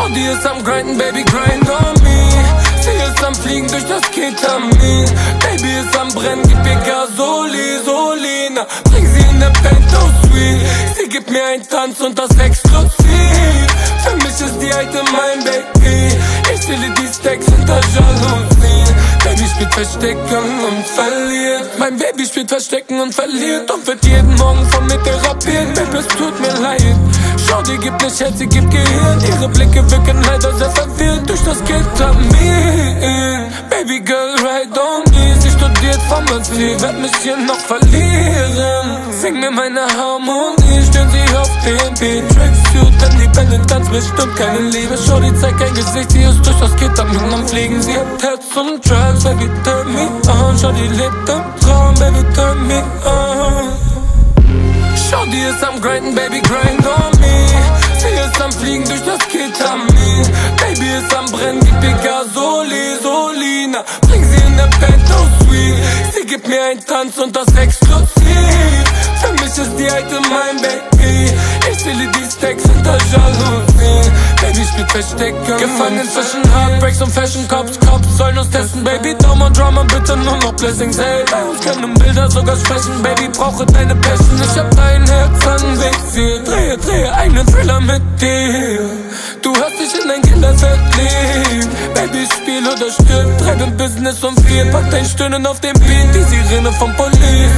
Shorty ist am grinden, Baby, grind on me. Sie ist am Fliegen durch das Ketamin. Baby ist am Brennen, gib ihr Gasolina. Bring sie in der Penthouse Suite. Sie gibt mir einen Tanz und das exklusiv. Für mich ist die alte mein Baby. Ich zähle die Stacks hinter Jalousien. Baby spielt Verstecken und verliert. Mein Baby spielt Verstecken und verliert. Und wird jeden Morgen von mir therapiert. Baby, es tut mir leid. Shorty gibt nicht Herz, sie gibt Gehirn. Ihre Blicke wirken leider sehr verwirrt durch das Ketamin. Baby girl, ride on me. Sie studiert Pharmazie, werd mich hier noch verlieren. Sing mir meine Harmonie, stören sie auf den Beat. Tracksuit, independent, ganz bestimmt keine Liebe. Shorty zeigt kein Gesicht, sie ist durch das Ketamin am Fliegen. Sie hat Herz und Drugs, baby turn me on. Shorty lebt im Traum, baby turn me on. Shorty ist am grinden, Baby, grind on me. Sie ist am Fliegen durch das Ketamin. Baby ist am Brennen, gib ihr Gasolina. Bring sie in der Penthouse Suite. Sie gibt mir einen Tanz und das exklusiv. Für mich ist die alte mein Baby. Ich zähle die Stacks hinter Jalousien. Baby spielt Verstecken. Gefangen zwischen Heartbreaks und Fashion Cops. Cops sollen uns testen, Baby. Daumen Drama, bitte nur noch Blessings. Hey, bei uns können Bilder sogar sprechen. Baby, brauche deine Passion. Ich hab dein Herz an Visier. Drehe einen Thriller mit dir. Du hast dich in dein Kinder verliebt. Baby, spiel oder stirb. Treib im Business und viel. Pack dein Stöhnen auf den Beat. Die Sirene vom Police.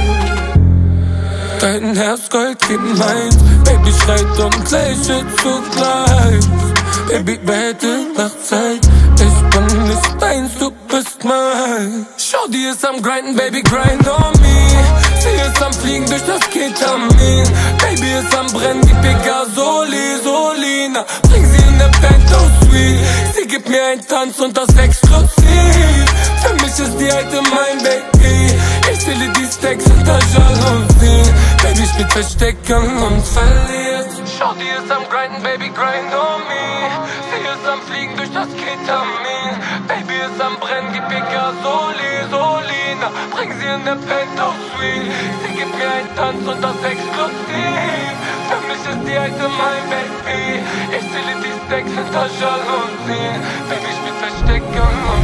Dein Herz Gold gibt meins. Baby schreit und lächelt zugleich. Baby bettet nach Zeit. Ich bin nicht deins, du bist mein. Shorty ist am grinden, Baby, grind on me. Sie ist am Fliegen durch das Ketamin. Baby ist am Brennen, gib ihr Gasolina. Bring sie in der Penthouse Suite. Sie gibt mir einen Tanz und das exklusiv. Für mich ist die alte mein Baby. Ich zähle die Stacks hinter Jalousien. Baby spielt Verstecken und verliert. Shorty ist am grinden, Baby, grind on me. Sie ist am Fliegen durch das Ketamin. Baby ist am Brennen, gib ihr Gasolina. Bring sie in der Penthouse Suite. Sie gibt mir einen Tanz und das exklusiv. Für mich ist die alte mein Baby. Ich zähle die Stacks hinter Jalousien. Baby spielt Verstecken und